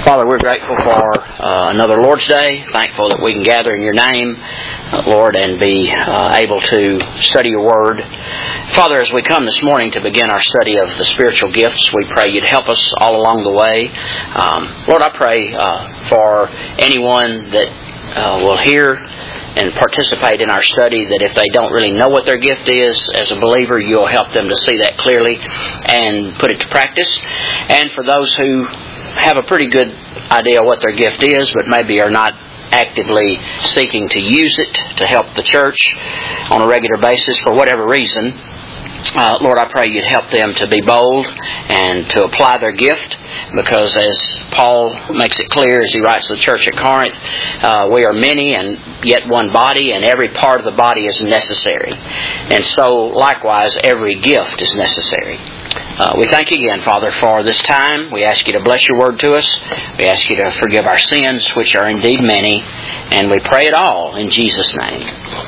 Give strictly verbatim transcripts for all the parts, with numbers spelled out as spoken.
Father, we're grateful for uh, another Lord's Day. Thankful that we can gather in your name, uh, Lord, and be uh, able to study your word. Father, as we come this morning to begin our study of the spiritual gifts, we pray you'd help us all along the way. Um, Lord, I pray uh, for anyone that uh, will hear and participate in our study, that if they don't really know what their gift is as a believer, you'll help them to see that clearly and put it to practice. And for those who have a pretty good idea what their gift is, but maybe are not actively seeking to use it to help the church on a regular basis for whatever reason, uh, Lord, I pray you'd help them to be bold and to apply their gift, because as Paul makes it clear as he writes to the church at Corinth, uh, we are many and yet one body, and every part of the body is necessary. And so, likewise, every gift is necessary. Uh, we thank you again, Father, for this time. We ask you to bless your word to us. We ask you to forgive our sins, which are indeed many. And we pray it all in Jesus' name.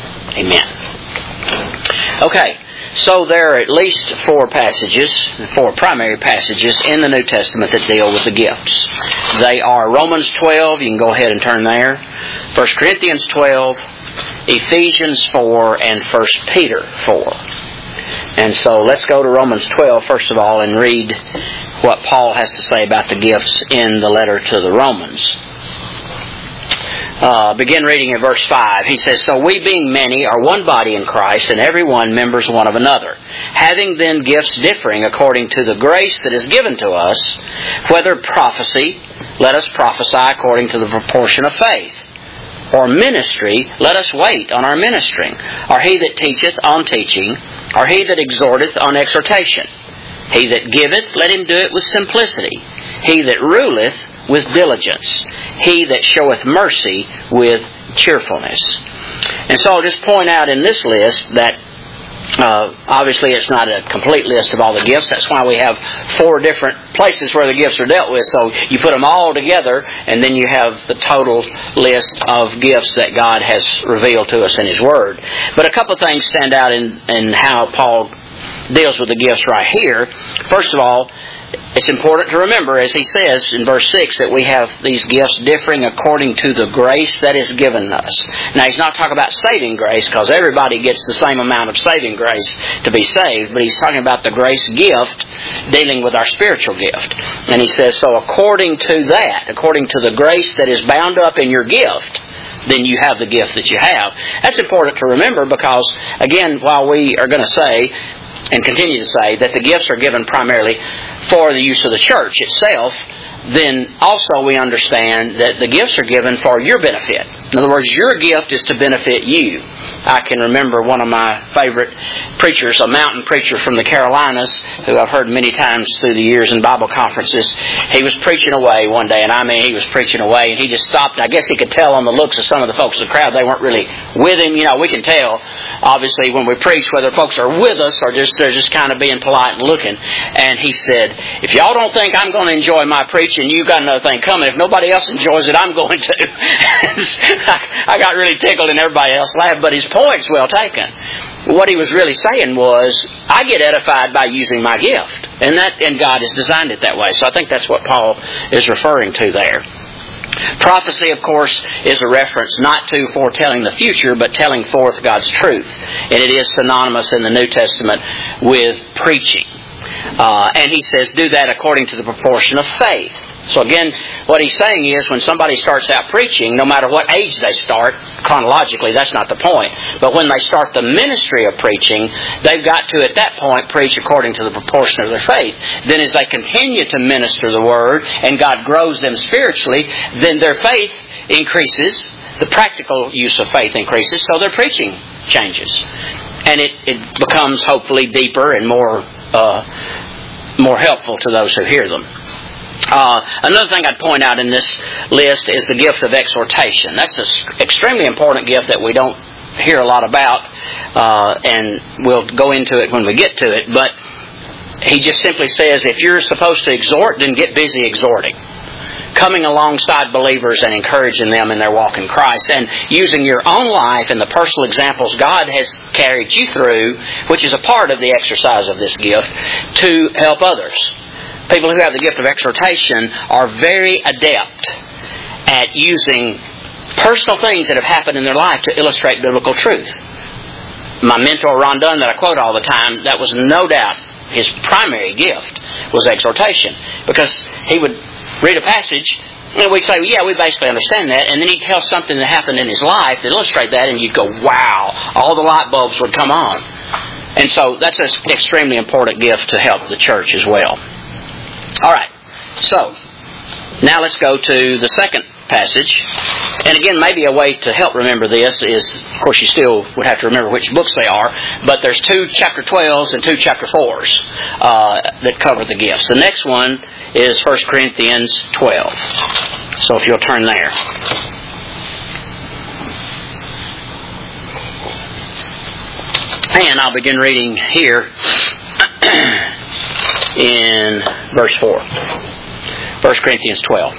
Amen. Okay, so there are at least four passages, four primary passages in the New Testament that deal with the gifts. They are Romans twelve, you can go ahead and turn there, First Corinthians twelve, Ephesians four, and First Peter four. And so let's go to Romans twelve, first of all, and read what Paul has to say about the gifts in the letter to the Romans. Uh, begin reading in verse five. He says, "So we being many are one body in Christ, and every one members one of another. Having then gifts differing according to the grace that is given to us, whether prophecy, let us prophesy according to the proportion of faith. Or ministry, let us wait on our ministering. Or he that teacheth, on teaching. Or he that exhorteth, on exhortation. He that giveth, let him do it with simplicity. He that ruleth, with diligence. He that showeth mercy, with cheerfulness." And so I'll just point out in this list that Uh, obviously, it's not a complete list of all the gifts. That's why we have four different places where the gifts are dealt with. So you put them all together, and then you have the total list of gifts that God has revealed to us in His Word. But a couple of things stand out in, in how Paul deals with the gifts right here. First of all, it's important to remember, as he says in verse six, that we have these gifts differing according to the grace that is given us. Now, he's not talking about saving grace, because everybody gets the same amount of saving grace to be saved, but he's talking about the grace gift dealing with our spiritual gift. And he says, so according to that, according to the grace that is bound up in your gift, then you have the gift that you have. That's important to remember, because, again, while we are going to say, and continue to say, that the gifts are given primarily for the use of the church itself, then also we understand that the gifts are given for your benefit. In other words, your gift is to benefit you. I can remember one of my favorite preachers, a mountain preacher from the Carolinas, who I've heard many times through the years in Bible conferences. He was preaching away one day, and I mean, he was preaching away, and he just stopped. I guess he could tell on the looks of some of the folks in the crowd, they weren't really with him. You know, we can tell, obviously, when we preach, whether folks are with us or just they're just kind of being polite and looking. And he said, if y'all don't think I'm going to enjoy my preaching, you've got another thing coming. If nobody else enjoys it, I'm going to. I got really tickled, and everybody else laughed, but his point's well taken. What he was really saying was, I get edified by using my gift. And that and God has designed it that way. So I think that's what Paul is referring to there. Prophecy, of course, is a reference not to foretelling the future, but telling forth God's truth. And it is synonymous in the New Testament with preaching. Uh, and he says, do that according to the proportion of faith. So again, what he's saying is, when somebody starts out preaching, no matter what age they start, chronologically, that's not the point, but when they start the ministry of preaching, they've got to, at that point, preach according to the proportion of their faith. Then as they continue to minister the Word, and God grows them spiritually, then their faith increases, the practical use of faith increases, so their preaching changes. And it, it becomes, hopefully, deeper and more, uh, more helpful to those who hear them. Uh, another thing I'd point out in this list is the gift of exhortation. That's an extremely important gift that we don't hear a lot about, uh, and we'll go into it when we get to it. But he just simply says, if you're supposed to exhort, then get busy exhorting. Coming alongside believers and encouraging them in their walk in Christ, and using your own life and the personal examples God has carried you through, which is a part of the exercise of this gift, to help others. people who have the gift of exhortation are very adept at using personal things that have happened in their life to illustrate biblical truth. My mentor, Ron Dunn, that I quote all the time, that was no doubt his primary gift was exhortation. Because he would read a passage, and we'd say, well, yeah, we basically understand that. And then he'd tell something that happened in his life that illustrate that, and you'd go, wow, all the light bulbs would come on. And so that's an extremely important gift to help the church as well. All right, so now let's go to the second passage. And again, maybe a way to help remember this is, of course, you still would have to remember which books they are, but there's two chapter twelves and two chapter fours uh, that cover the gifts. The next one is First Corinthians twelve. So if you'll turn there. And I'll begin reading here in verse four. First Corinthians twelve.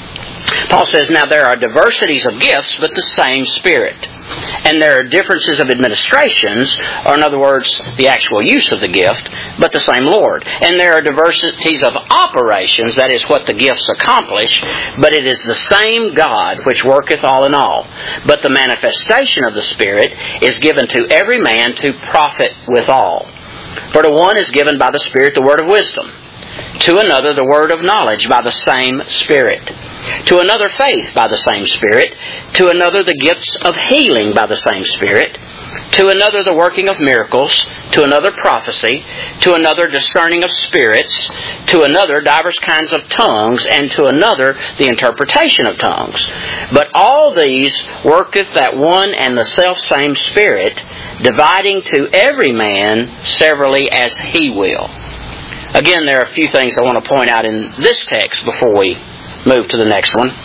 Paul says, now there are diversities of gifts, but the same Spirit. And there are differences of administrations, or in other words, the actual use of the gift, but the same Lord. And there are diversities of operations, that is what the gifts accomplish, but it is the same God which worketh all in all. But the manifestation of the Spirit is given to every man to profit withal. For to one is given by the Spirit the word of wisdom, to another the word of knowledge by the same Spirit, to another faith by the same Spirit, to another the gifts of healing by the same Spirit, to another the working of miracles, to another prophecy, to another discerning of spirits, to another divers kinds of tongues, and to another the interpretation of tongues. But all these worketh that one and the selfsame Spirit, dividing to every man severally as he will. Again, there are a few things I want to point out in this text before we move to the next one.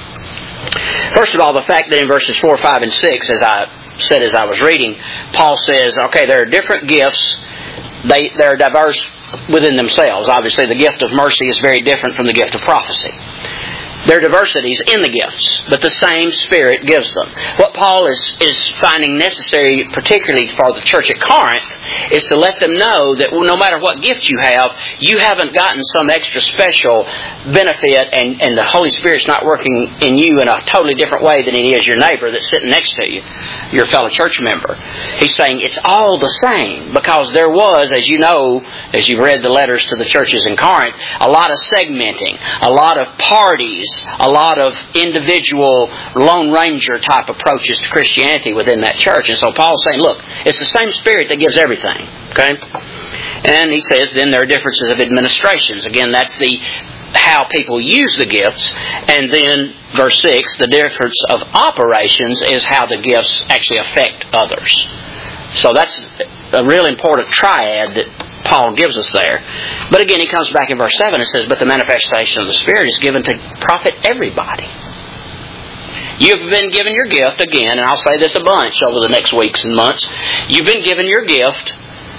First of all, the fact that in verses four, five, and six, as I said as I was reading, Paul says, okay, there are different gifts. They, they're diverse within themselves. Obviously, the gift of mercy is very different from the gift of prophecy. There are diversities in the gifts, but the same Spirit gives them. What Paul is, is finding necessary, particularly for the church at Corinth, is to let them know that no matter what gift you have, you haven't gotten some extra special benefit, and, and the Holy Spirit's not working in you in a totally different way than He is your neighbor that's sitting next to you, your fellow church member. He's saying it's all the same, because there was, as you know, as you've read the letters to the churches in Corinth, a lot of segmenting, a lot of parties, a lot of individual Lone Ranger type approaches to Christianity within that church. And so Paul's saying, look, it's the same Spirit that gives everything. Okay? And he says then there are differences of administrations. Again, that's the how people use the gifts. And then verse six, the difference of operations is how the gifts actually affect others. So that's a real important triad that Paul gives us there. But again, he comes back in verse seven and says, but the manifestation of the Spirit is given to profit everybody. You've been given your gift, again, and I'll say this a bunch over the next weeks and months. You've been given your gift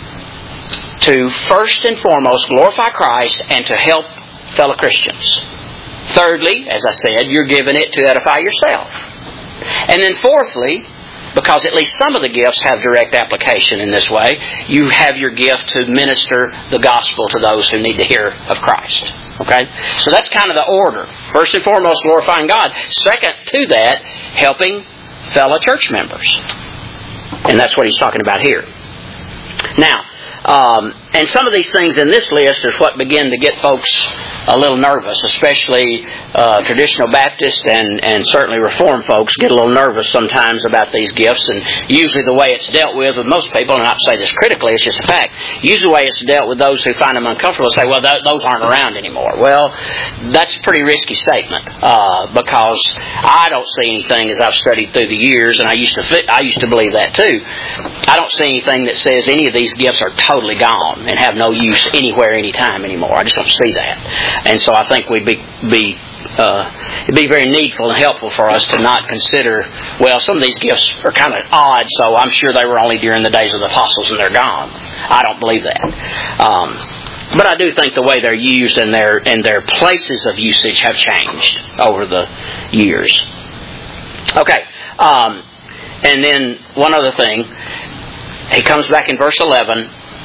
to first and foremost glorify Christ and to help fellow Christians. Thirdly, as I said, you're given it to edify yourself. And then fourthly, because at least some of the gifts have direct application in this way, you have your gift to minister the gospel to those who need to hear of Christ. Okay? So that's kind of the order. First and foremost, glorifying God. Second to that, helping fellow church members. And that's what he's talking about here. Now, um, and some of these things in this list is what begin to get folks a little nervous, especially uh, traditional Baptists and, and certainly Reformed folks get a little nervous sometimes about these gifts. And usually the way it's dealt with with most people, and not to say this critically, it's just a fact, usually the way it's dealt with those who find them uncomfortable say, well, th- those aren't around anymore. Well, that's a pretty risky statement uh, because I don't see anything, as I've studied through the years, and I used to fit, I used to believe that too, I don't see anything that says any of these gifts are totally gone and have no use anywhere, anytime anymore. I just don't see that. And so I think we'd be, be uh, it'd be very needful and helpful for us to not consider, well, some of these gifts are kind of odd, so I'm sure they were only during the days of the apostles and they're gone. I don't believe that. Um, but I do think the way they're used and their and their places of usage have changed over the years. Okay. Um, and then one other thing. He comes back in verse eleven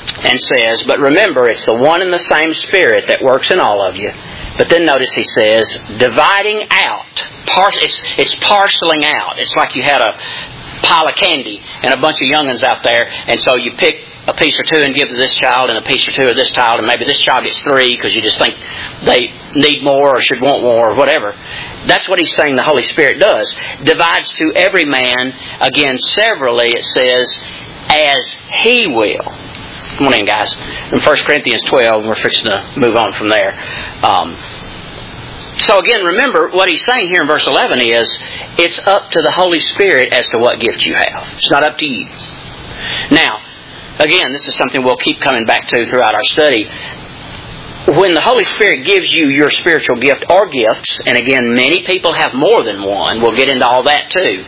and says, but remember, it's the one and the same Spirit that works in all of you. But then notice he says, dividing out. Par- it's, it's parceling out. It's like you had a pile of candy and a bunch of young'uns out there, and so you pick a piece or two and give to this child and a piece or two of this child, and maybe this child gets three because you just think they need more or should want more or whatever. That's what he's saying the Holy Spirit does. Divides to every man, again, severally, it says, as He will. Come on in, guys. In First Corinthians twelve, we're fixing to move on from there. Um, so again, remember, what he's saying here in verse eleven is, it's up to the Holy Spirit as to what gift you have. It's not up to you. Now, again, this is something we'll keep coming back to throughout our study. When the Holy Spirit gives you your spiritual gift or gifts, and again, many people have more than one. We'll get into all that too.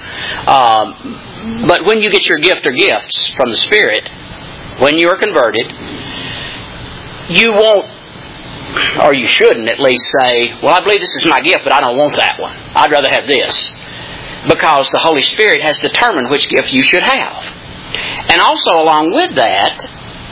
Um, but when you get your gift or gifts from the Spirit, when you are converted, you won't, or you shouldn't at least say, well, I believe this is my gift, but I don't want that one. I'd rather have this. Because the Holy Spirit has determined which gift you should have. And also along with that,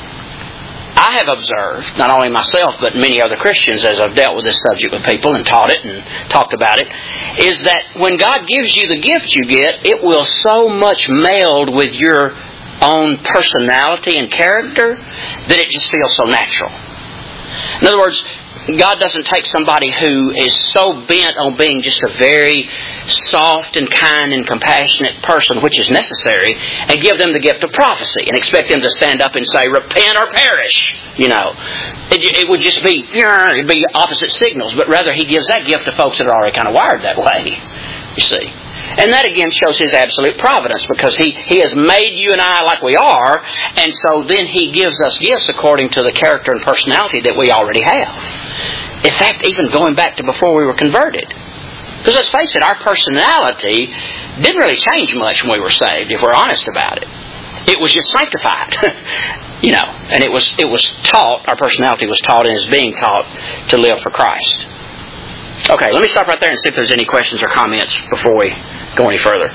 I have observed, not only myself, but many other Christians as I've dealt with this subject with people and taught it and talked about it, is that when God gives you the gift you get, it will so much meld with your own personality and character that it just feels so natural. In other words, God doesn't take somebody who is so bent on being just a very soft and kind and compassionate person, which is necessary, and give them the gift of prophecy and expect them to stand up and say, repent or perish. You know, it, it would just be, it'd be opposite signals, but rather He gives that gift to folks that are already kind of wired that way, you see. And that again shows His absolute providence, because He, he has made you and I like we are, and so then He gives us gifts according to the character and personality that we already have. In fact, even going back to before we were converted. Because let's face it, our personality didn't really change much when we were saved, if we're honest about it. It was just sanctified. you know, and it was it was taught, our personality was taught and is being taught to live for Christ. Okay, let me stop right there and see if there's any questions or comments before we go any further.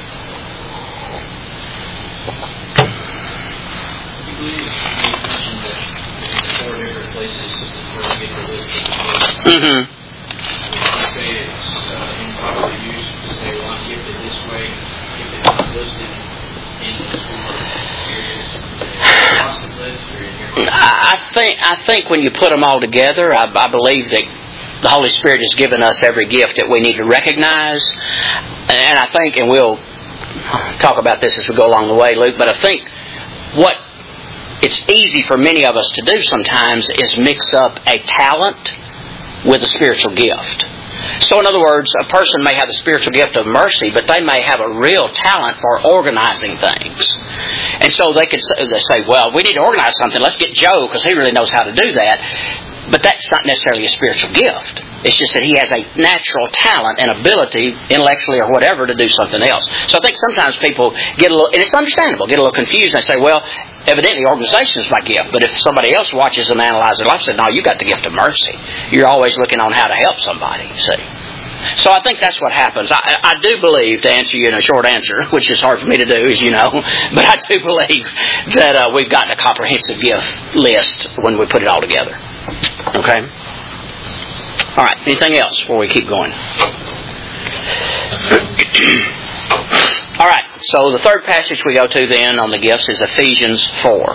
Mm-hmm. You say it's uh, improperly used to say, well, I'm gifted this way, gifted not listed in this word. I think I think when you put them all together, I, I believe that the Holy Spirit has given us every gift that we need to recognize. And I think, and we'll talk about this as we go along the way, Luke, but I think what it's easy for many of us to do sometimes is mix up a talent with a spiritual gift. So in other words, a person may have the spiritual gift of mercy, but they may have a real talent for organizing things. And so they could say, they say, well, we need to organize something. Let's get Joe, because he really knows how to do that. But that's not necessarily a spiritual gift. It's just that he has a natural talent and ability, intellectually or whatever, to do something else. So I think sometimes people get a little, and it's understandable, get a little confused and they say, well, evidently organization is my gift. But if somebody else watches them analyze their life, say, no, you got the gift of mercy. You're always looking on how to help somebody, see. So I think that's what happens. I, I do believe, to answer you in a short answer, which is hard for me to do, as you know, but I do believe that uh, we've gotten a comprehensive gift list when we put it all together. Okay? All right, anything else before we keep going? All right, so the third passage we go to then on the gifts is Ephesians four.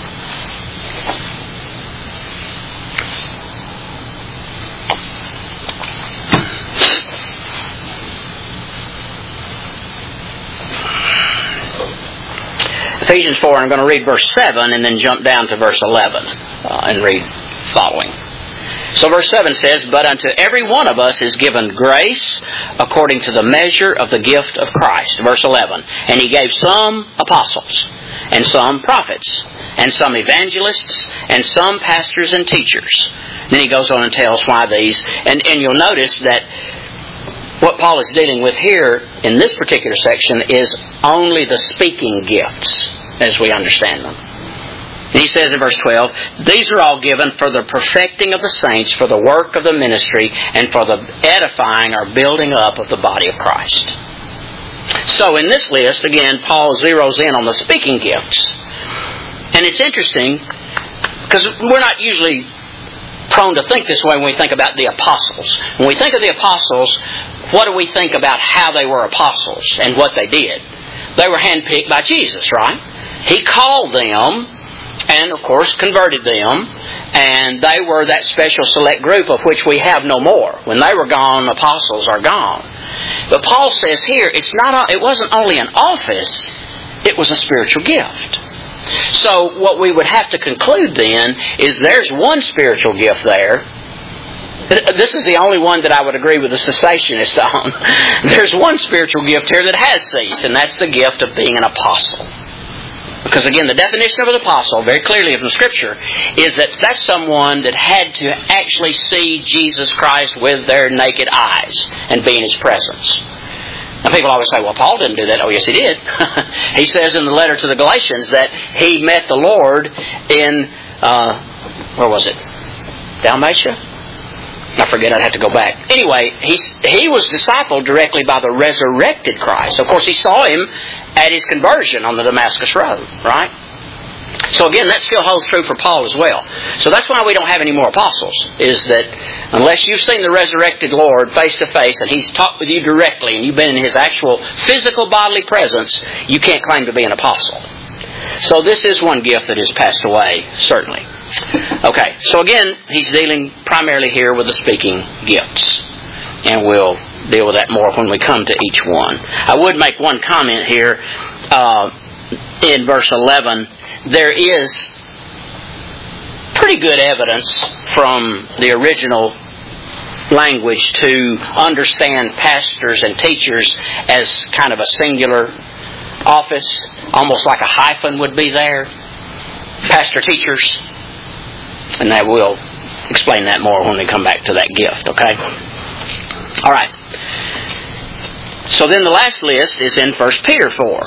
Ephesians four, I'm going to read verse seven and then jump down to verse eleven uh, and read following. So verse seven says, but unto every one of us is given grace according to the measure of the gift of Christ. Verse eleven, and He gave some apostles, and some prophets, and some evangelists, and some pastors and teachers. Then he goes on and tells why these. And, and you'll notice that what Paul is dealing with here in this particular section is only the speaking gifts as we understand them. And he says in verse twelve, these are all given for the perfecting of the saints, for the work of the ministry, and for the edifying or building up of the body of Christ. So in this list, again, Paul zeroes in on the speaking gifts. And it's interesting, Because we're not usually prone to think this way when we think about the apostles. When we think of the apostles, what do we think about how they were apostles and what they did? They were handpicked by Jesus, right? He called them and, of course, converted them, and they were that special select group of which we have no more. When they were gone, apostles are gone. But Paul says here, it's not. It wasn't only an office, it was a spiritual gift. So what we would have to conclude then is there's one spiritual gift there. This is the only one that I would agree with the cessationist on. There's one spiritual gift here that has ceased, and that's the gift of being an apostle. Because again, the definition of an apostle, very clearly from Scripture, is that that's someone that had to actually see Jesus Christ with their naked eyes and be in His presence. Now people always say, well, Paul didn't do that. Oh, yes, he did. He says in the letter to the Galatians that he met the Lord in, uh, where was it? Dalmatia? I forget, I'd have to go back. Anyway, he, he was discipled directly by the resurrected Christ. Of course, he saw Him at His conversion on the Damascus Road, right? So again, that still holds true for Paul as well. So that's why we don't have any more apostles, is that unless you've seen the resurrected Lord face to face and He's talked with you directly and you've been in His actual physical bodily presence, you can't claim to be an apostle. So this is one gift that has passed away, certainly. Okay, so again, he's dealing primarily here with the speaking gifts. And we'll deal with that more when we come to each one. I would make one comment here. Uh, in verse eleven, there is pretty good evidence from the original language to understand pastors and teachers as kind of a singular office, almost like a hyphen would be there. Pastor teachers. And I will explain that more when we come back to that gift, okay? All right. So then the last list is in First Peter four.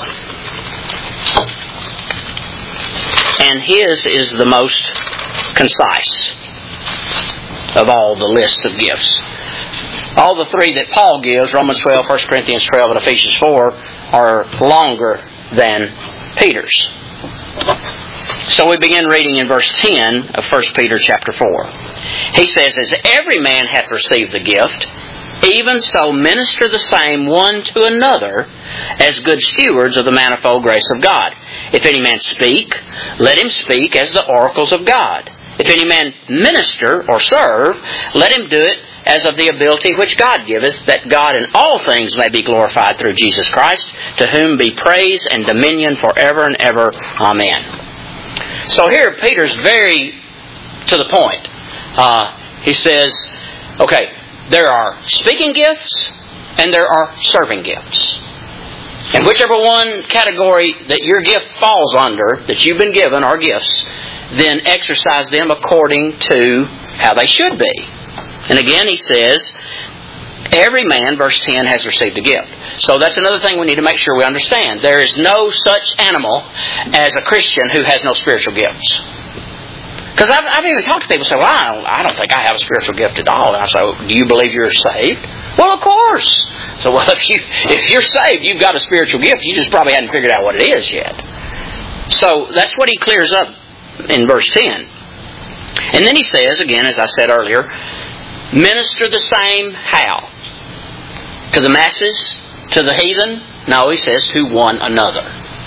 And his is the most concise of all the lists of gifts. All the three that Paul gives, Romans twelve, First Corinthians twelve, and Ephesians four, are longer than Peter's. So we begin reading in verse ten of First Peter chapter four. He says, as every man hath received the gift, even so minister the same one to another as good stewards of the manifold grace of God. If any man speak, let him speak as the oracles of God. If any man minister or serve, let him do it as of the ability which God giveth, that God in all things may be glorified through Jesus Christ, to whom be praise and dominion forever and ever. Amen. So here Peter's very to the point. Uh, he says, okay, there are speaking gifts and there are serving gifts. And whichever one category that your gift falls under, that you've been given, are gifts, then exercise them according to how they should be. And again, he says, every man, verse ten, has received a gift. So that's another thing we need to make sure we understand. There is no such animal as a Christian who has no spiritual gifts. Because I've, I've even talked to people who say, well, I don't, I don't think I have a spiritual gift at all. And I say, well, do you believe you're saved? Well, of course. So, well, if, you, if you're saved, you've got a spiritual gift. You just probably hadn't figured out what it is yet. So that's what he clears up in verse ten. And then he says, again, as I said earlier, minister the same how? To the masses? To the heathen? No, he says to one another.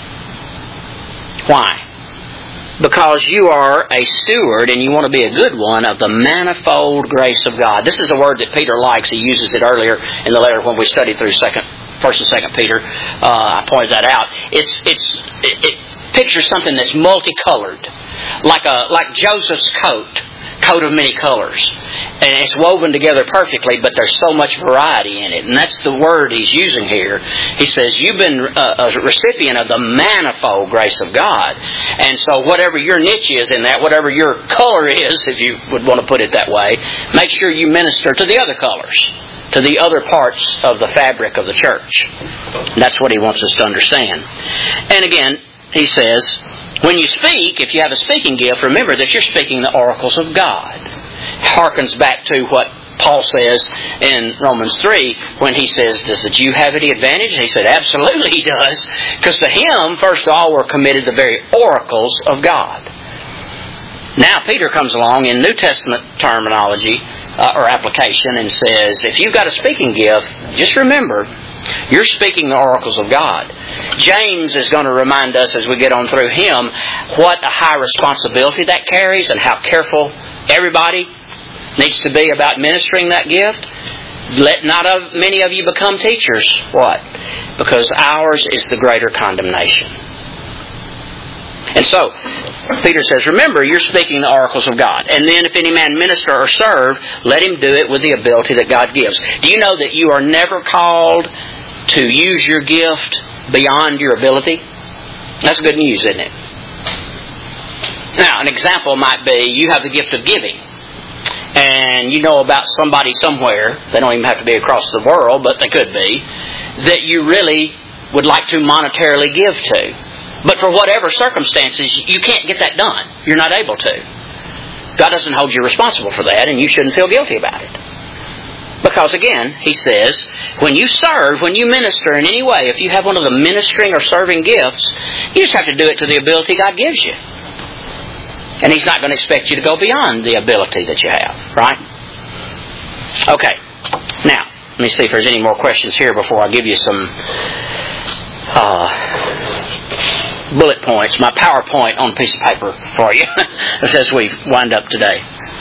Why? Because you are a steward and you want to be a good one of the manifold grace of God. This is a word that Peter likes. He uses it earlier in the letter when we studied through second, First and Second Peter. Uh, I pointed that out. It's it's it, it pictures something that's multicolored, like a like Joseph's coat, coat of many colors. And it's woven together perfectly, but there's so much variety in it. And that's the word he's using here. He says, you've been a, a recipient of the manifold grace of God. And so whatever your niche is in that, whatever your color is, if you would want to put it that way, make sure you minister to the other colors, to the other parts of the fabric of the church. And that's what he wants us to understand. And again, he says, when you speak, if you have a speaking gift, remember that you're speaking the oracles of God. Harkens back to what Paul says in Romans three when he says, does the Jew have any advantage? And he said, absolutely he does. Because to him, first of all, were committed the very oracles of God. Now Peter comes along in New Testament terminology uh, or application and says, if you've got a speaking gift, just remember, you're speaking the oracles of God. James is going to remind us as we get on through him what a high responsibility that carries and how careful everybody needs to be about ministering that gift. Let not of many of you become teachers. What? Because ours is the greater condemnation. And so, Peter says, remember, you're speaking the oracles of God. And then if any man minister or serve, let him do it with the ability that God gives. Do you know that you are never called to use your gift beyond your ability? That's good news, isn't it? Now, an example might be you have the gift of giving. And you know about somebody somewhere, they don't even have to be across the world, but they could be, that you really would like to monetarily give to. But for whatever circumstances, you can't get that done. You're not able to. God doesn't hold you responsible for that, and you shouldn't feel guilty about it. Because again, he says, when you serve, when you minister in any way, if you have one of the ministering or serving gifts, you just have to do it to the ability God gives you. And He's not going to expect you to go beyond the ability that you have, right? Okay. Now, let me see if there's any more questions here before I give you some uh, bullet points, my PowerPoint on a piece of paper for you as we wind up today.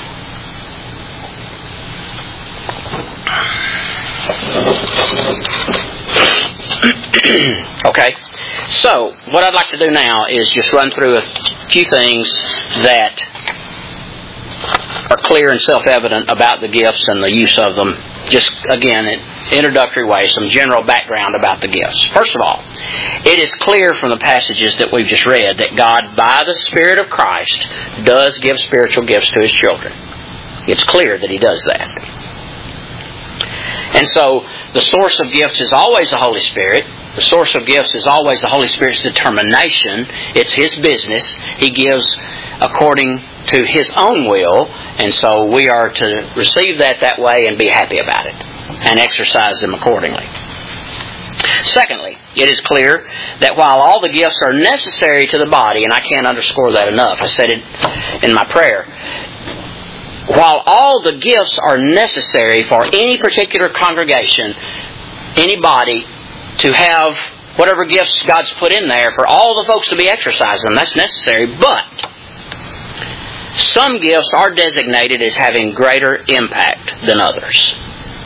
Okay. So, what I'd like to do now is just run through a few things that are clear and self-evident about the gifts and the use of them. Just, again, in introductory way, some general background about the gifts. First of all, it is clear from the passages that we've just read that God, by the Spirit of Christ, does give spiritual gifts to His children. It's clear that He does that. And so, the source of gifts is always the Holy Spirit. The source of gifts is always the Holy Spirit's determination. It's His business. He gives according to His own will. And so we are to receive that that way and be happy about it. And exercise them accordingly. Secondly, it is clear that while all the gifts are necessary to the body, and I can't underscore that enough, I said it in my prayer, while all the gifts are necessary for any particular congregation, any body, to have whatever gifts God's put in there for all the folks to be exercising them, that's necessary. But some gifts are designated as having greater impact than others.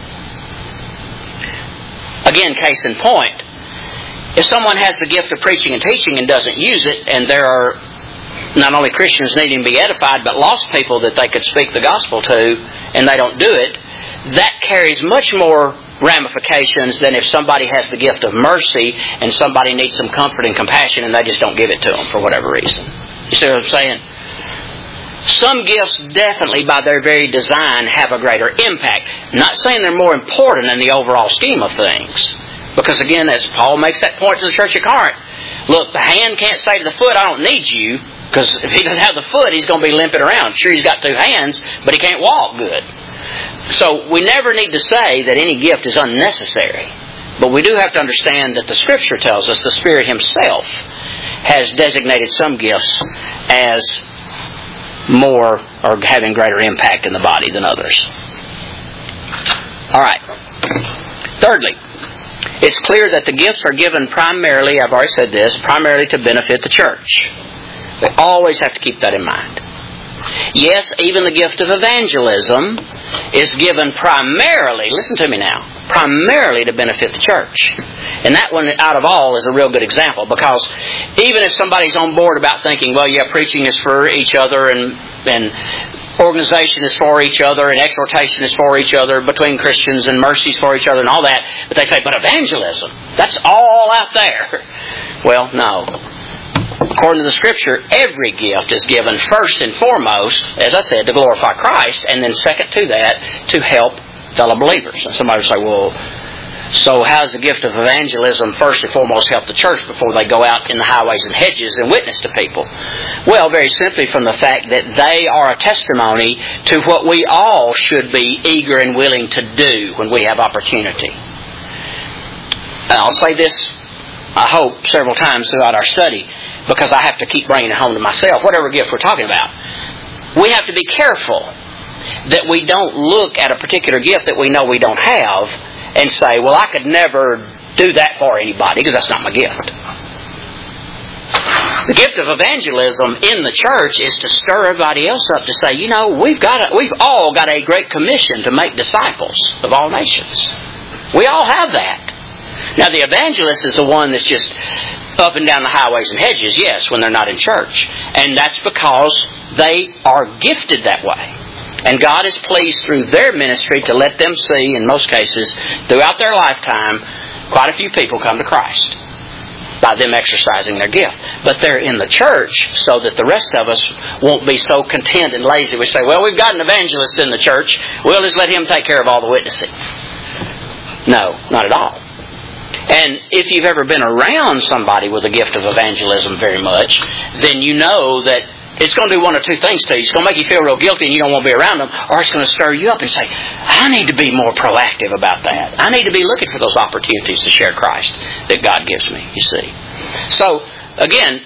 Again, case in point, if someone has the gift of preaching and teaching and doesn't use it, and there are not only Christians needing to be edified, but lost people that they could speak the gospel to, and they don't do it, that carries much more ramifications than if somebody has the gift of mercy and somebody needs some comfort and compassion and they just don't give it to them for whatever reason. You see what I'm saying? Some gifts definitely by their very design have a greater impact. Not saying they're more important in the overall scheme of things. Because again, as Paul makes that point to the church at Corinth, look, the hand can't say to the foot, I don't need you, because if he doesn't have the foot, he's going to be limping around. Sure, he's got two hands, but he can't walk good. So we never need to say that any gift is unnecessary. But we do have to understand that the Scripture tells us the Spirit Himself has designated some gifts as more or having greater impact in the body than others. All right. Thirdly, it's clear that the gifts are given primarily, I've already said this, primarily to benefit the church. We always have to keep that in mind. Yes, even the gift of evangelism is given primarily, listen to me now, primarily to benefit the church. And that one, out of all, is a real good example, because even if somebody's on board about thinking, well, yeah, preaching is for each other, and, and organization is for each other, and exhortation is for each other between Christians, and mercy is for each other, and all that, but they say, but evangelism, that's all out there. Well, no. According to the Scripture, every gift is given first and foremost, as I said, to glorify Christ, and then second to that, to help fellow believers. And somebody will say, well, so how does the gift of evangelism first and foremost help the church before they go out in the highways and hedges and witness to people? Well, very simply from the fact that they are a testimony to what we all should be eager and willing to do when we have opportunity. And I'll say this, I hope, several times throughout our study, because I have to keep bringing it home to myself, whatever gift we're talking about. we have to be careful that we don't look at a particular gift that we know we don't have and say, well, I could never do that for anybody because that's not my gift. The gift of evangelism in the church is to stir everybody else up to say, you know, we've got a, we've all got a great commission to make disciples of all nations. We all have that. Now, the evangelist is the one that's just up and down the highways and hedges, yes, when they're not in church. And that's because they are gifted that way. And God is pleased through their ministry to let them see, in most cases, throughout their lifetime, quite a few people come to Christ by them exercising their gift. But they're in the church so that the rest of us won't be so content and lazy. We say, well, we've got an evangelist in the church. We'll just let him take care of all the witnessing. No, not at all. And if you've ever been around somebody with a gift of evangelism very much, then you know that it's going to do one or two things to you. It's going to make you feel real guilty and you don't want to be around them, or it's going to stir you up and say, I need to be more proactive about that. I need to be looking for those opportunities to share Christ that God gives me, you see. So, again,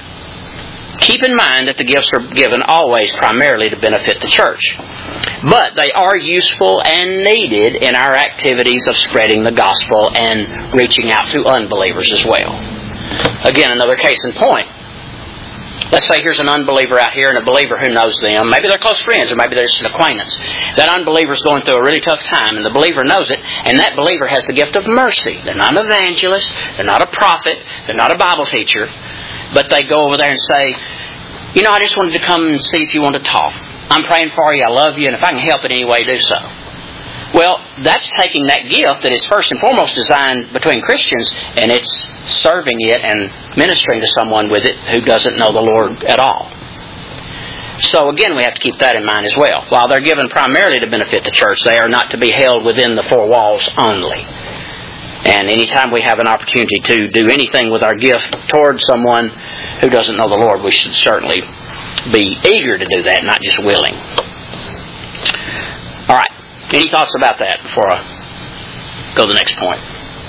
keep in mind that the gifts are given always primarily to benefit the church. But they are useful and needed in our activities of spreading the gospel and reaching out to unbelievers as well. Again, another case in point. Let's say here's an unbeliever out here and a believer who knows them. Maybe they're close friends or maybe they're just an acquaintance. That unbeliever's going through a really tough time and the believer knows it, and that believer has the gift of mercy. They're not an evangelist, they're not a prophet, they're not a Bible teacher, but they go over there and say, you know, I just wanted to come and see if you want to talk. I'm praying for you, I love you, and if I can help in any way, do so. Well, that's taking that gift that is first and foremost designed between Christians, and it's serving it and ministering to someone with it who doesn't know the Lord at all. So again, we have to keep that in mind as well. While they're given primarily to benefit the church, they are not to be held within the four walls only. And anytime we have an opportunity to do anything with our gift toward someone who doesn't know the Lord, we should certainly be eager to do that, not just willing. All right. Any thoughts about that before I go to the next point?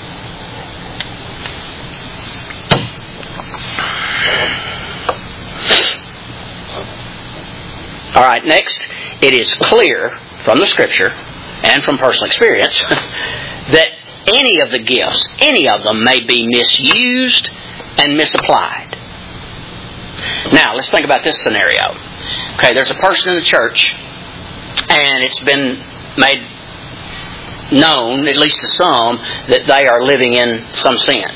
All right, next, it is clear from the Scripture and from personal experience that any of the gifts, any of them may be misused and misapplied. Now, let's think about this scenario. Okay, there's a person in the church, and it's been made known, at least to some, that they are living in some sin.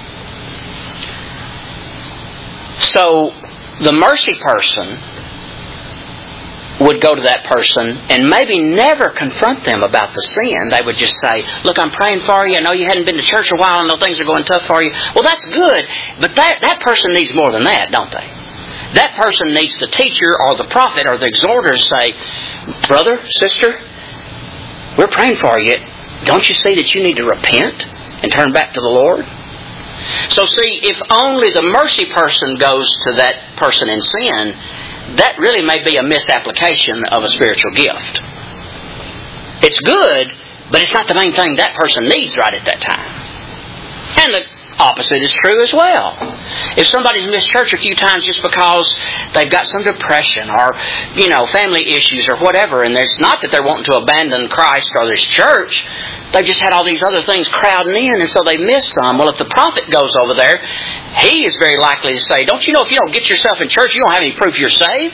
So, the mercy person would go to that person and maybe never confront them about the sin. They would just say, look, I'm praying for you. I know you hadn't been to church a while. I know things are going tough for you. Well, that's good. But that, that person needs more than that, don't they? That person needs the teacher or the prophet or the exhorter to say, brother, sister, we're praying for you. Don't you see that you need to repent and turn back to the Lord? So see, if only the mercy person goes to that person in sin, that really may be a misapplication of a spiritual gift. It's good, but it's not the main thing that person needs right at that time. And the opposite is true as well. If somebody's missed church a few times just because they've got some depression or, you know, family issues or whatever, and it's not that they're wanting to abandon Christ or this church, they've just had all these other things crowding in, and so they miss some. Well, if the prophet goes over there, he is very likely to say, don't you know if you don't get yourself in church, you don't have any proof you're saved?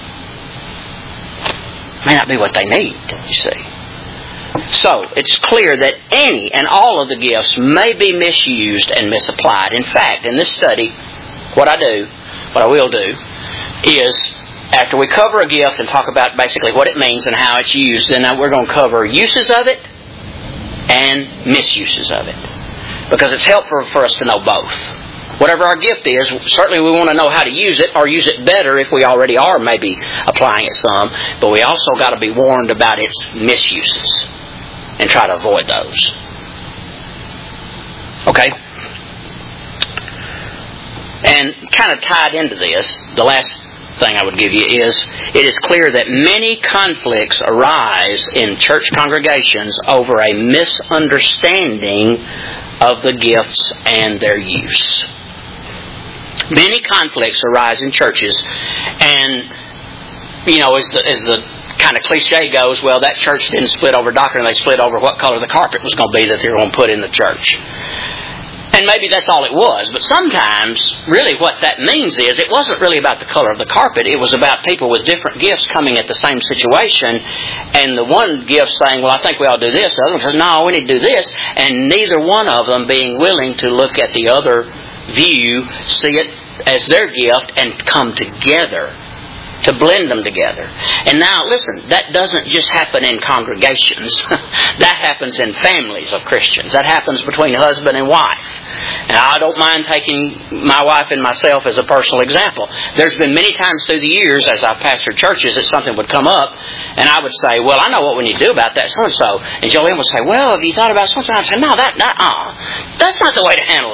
May not be what they need, you see. So, it's clear that any and all of the gifts may be misused and misapplied. In fact, in this study, what I do, what I will do, is after we cover a gift and talk about basically what it means and how it's used, then we're going to cover uses of it and misuses of it. Because it's helpful for us to know both. Whatever our gift is, certainly we want to know how to use it or use it better if we already are maybe applying it some. But we also got to be warned about its misuses and try to avoid those. Okay? And kind of tied into this, the last thing I would give you is, it is clear that many conflicts arise in church congregations over a misunderstanding of the gifts and their use. Many conflicts arise in churches, and you know, as the, as the kind of cliche goes, well, that church didn't split over doctrine, they split over what color the carpet was going to be that they were going to put in the church. And maybe that's all it was, but sometimes, really what that means is it wasn't really about the color of the carpet, it was about people with different gifts coming at the same situation, and the one gift saying, well, I think we ought to do this, the other one says, no, we need to do this, and neither one of them being willing to look at the other view, see it as their gift, and come together to blend them together. And now, listen, that doesn't just happen in congregations. That happens in families of Christians. That happens between husband and wife. And I don't mind taking my wife and myself as a personal example. There's been many times through the years as I've pastored churches that something would come up and I would say, well, I know what we need to do about that so-and-so. And Joanne would say, well, have you thought about so-and-so? I'd say, no, that, that, uh, that's not the way to handle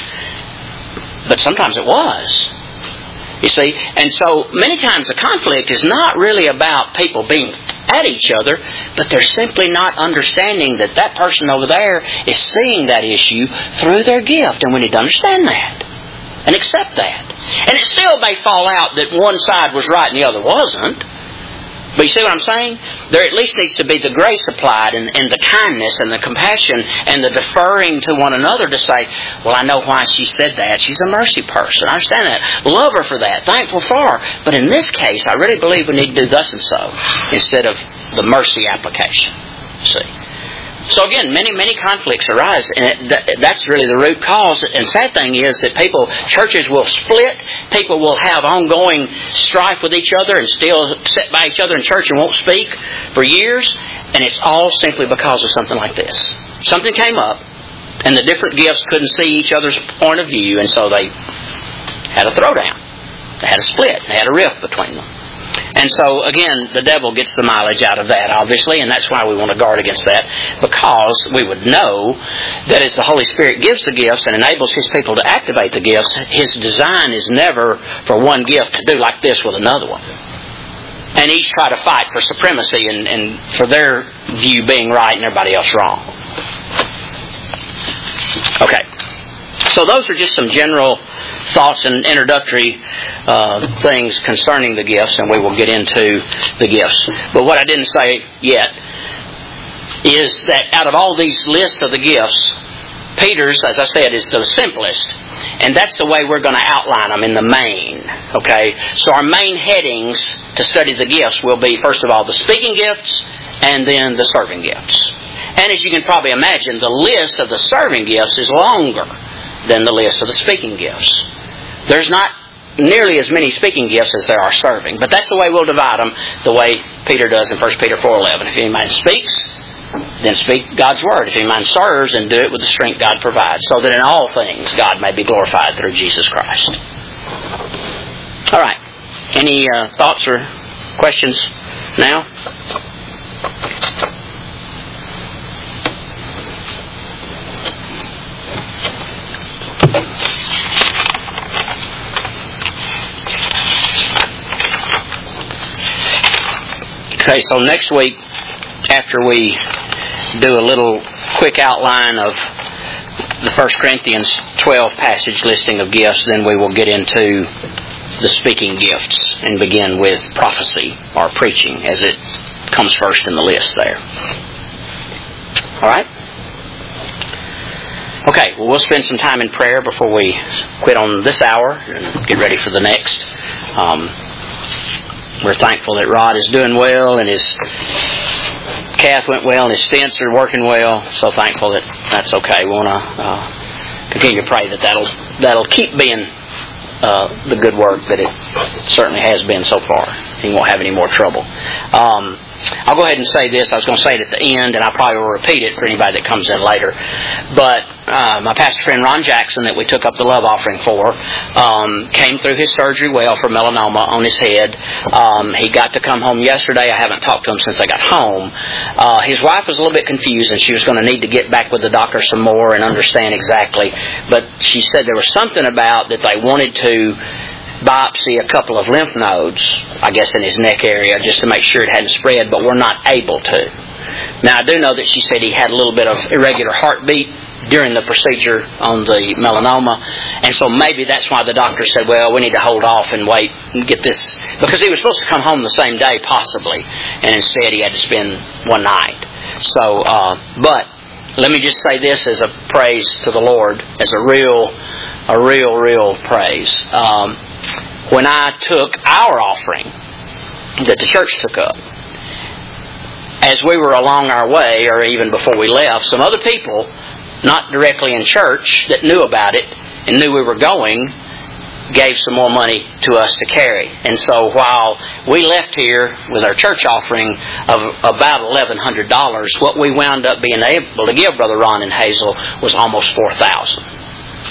that. But sometimes it was. You see, and so many times the conflict is not really about people being at each other, but they're simply not understanding that that person over there is seeing that issue through their gift, and we need to understand that and accept that. And it still may fall out that one side was right and the other wasn't. But you see what I'm saying? There at least needs to be the grace applied and, and the kindness and the compassion and the deferring to one another to say, well, I know why she said that. She's a mercy person. I understand that. Love her for that. Thankful for her. But in this case, I really believe we need to do thus and so instead of the mercy application. See? So again, many, many conflicts arise, and it, that's really the root cause. And sad thing is that people, churches will split, people will have ongoing strife with each other and still sit by each other in church and won't speak for years, and it's all simply because of something like this. Something came up, and the different gifts couldn't see each other's point of view, and so they had a throwdown. They had a split. They had a rift between them. And so, again, the devil gets the mileage out of that, obviously, and that's why we want to guard against that, because we would know that as the Holy Spirit gives the gifts and enables His people to activate the gifts, His design is never for one gift to do like this with another one. And each try to fight for supremacy and, and for their view being right and everybody else wrong. Okay. So those are just some general thoughts and introductory uh, things concerning the gifts, and we will get into the gifts. But what I didn't say yet is that out of all these lists of the gifts, Peter's, as I said, is the simplest. And that's the way we're going to outline them in the main. Okay? So our main headings to study the gifts will be, first of all, the speaking gifts and then the serving gifts. And as you can probably imagine, the list of the serving gifts is longer than the list of the speaking gifts. There's not nearly as many speaking gifts as there are serving, but that's the way we'll divide them, the way Peter does in First Peter four eleven. If any man speaks, then speak God's word. If any man serves, then do it with the strength God provides, so that in all things God may be glorified through Jesus Christ. All right. Any uh, thoughts or questions now? Okay, so next week, after we do a little quick outline of the First Corinthians twelve passage listing of gifts, then we will get into the speaking gifts and begin with prophecy or preaching as it comes first in the list there. All right? Okay, well, we'll spend some time in prayer before we quit on this hour and get ready for the next. Um, We're thankful that Rod is doing well and his calf went well and his stents are working well. So thankful that that's okay. We want to uh, continue to pray that that'll, that'll keep being uh, the good work that it certainly has been so far. He won't have any more trouble. Um, I'll go ahead and say this. I was going to say it at the end, and I probably will repeat it for anybody that comes in later. But uh, my pastor friend Ron Jackson, that we took up the love offering for, um, came through his surgery well for melanoma on his head. Um, he got to come home yesterday. I haven't talked to him since I got home. Uh, his wife was a little bit confused, and she was going to need to get back with the doctor some more and understand exactly. But she said there was something about that they wanted to biopsy a couple of lymph nodes, I guess in his neck area, just to make sure it hadn't spread, but we're not able to. Now, I do know that she said he had a little bit of irregular heartbeat during the procedure on the melanoma. And so maybe that's why the doctor said, well, we need to hold off and wait and get this. Because he was supposed to come home the same day, possibly. And instead he had to spend one night. So, uh, but let me just say this as a praise to the Lord, as a real, a real, real praise. Um, when I took our offering that the church took up, as we were along our way, or even before we left, some other people, not directly in church, that knew about it and knew we were going, gave some more money to us to carry. And so while we left here with our church offering of about eleven hundred dollars, what we wound up being able to give Brother Ron and Hazel was almost four thousand dollars.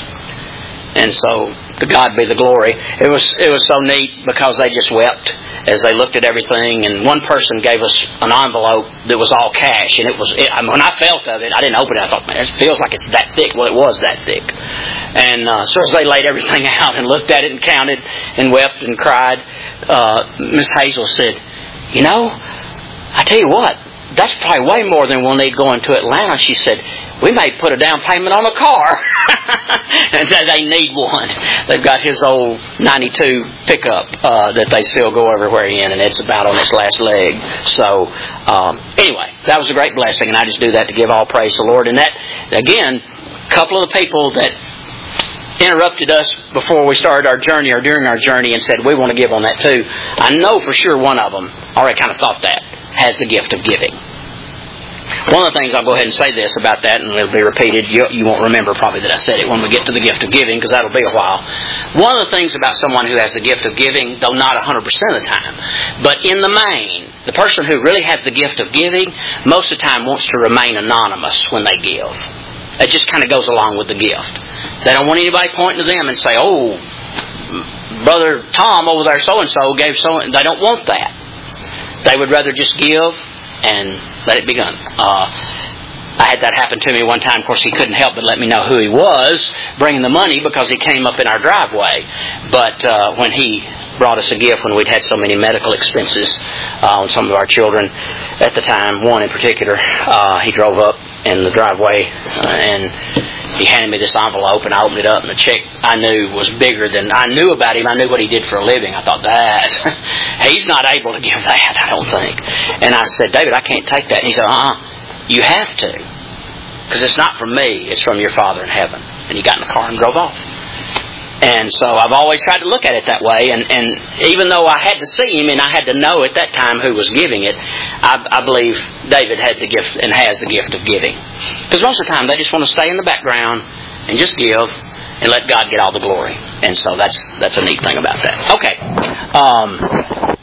And so, to God be the glory. It was it was so neat because they just wept as they looked at everything, and one person gave us an envelope that was all cash, and it was, it, I mean, when I felt of it, I didn't open it, I thought, man, it feels like it's that thick. Well, it was that thick. And uh, so as they laid everything out and looked at it and counted and wept and cried, uh, Miss Hazel said, you know, I tell you what, that's probably way more than we'll need going to Atlanta. She said, we may put a down payment on a car. And they need one. They've got his old ninety-two pickup uh, that they still go everywhere in, and it's about on its last leg. So, um, anyway, that was a great blessing, and I just do that to give all praise to the Lord. And that, again, a couple of the people that interrupted us before we started our journey or during our journey and said, we want to give on that too. I know for sure one of them already kind of thought that, has the gift of giving. One of the things, I'll go ahead and say this about that, and it'll be repeated. You, you won't remember probably that I said it when we get to the gift of giving, because that'll be a while. One of the things about someone who has the gift of giving, though not one hundred percent of the time, but in the main, the person who really has the gift of giving, most of the time wants to remain anonymous when they give. It just kind of goes along with the gift. They don't want anybody pointing to them and say, oh, Brother Tom over there so-and-so gave so. They don't want that. They would rather just give and let it be done. Uh, I had that happen to me one time. Of course, he couldn't help but let me know who he was bringing the money because he came up in our driveway. But uh, when he brought us a gift, when we'd had so many medical expenses uh, on some of our children at the time, one in particular, uh, he drove up in the driveway uh, and he handed me this envelope, and I opened it up, and the check I knew was bigger than I knew about him. I knew what he did for a living. I thought, that he's not able to give that, I don't think. And I said, David, I can't take that. And he said, uh-uh, you have to, because it's not from me, it's from your Father in heaven. And he got in the car and drove off. And so I've always tried to look at it that way, and, and even though I had to see him and I had to know at that time who was giving it, I, I believe David had the gift and has the gift of giving. Because most of the time they just want to stay in the background and just give and let God get all the glory. And so that's that's a neat thing about that. Okay. Um,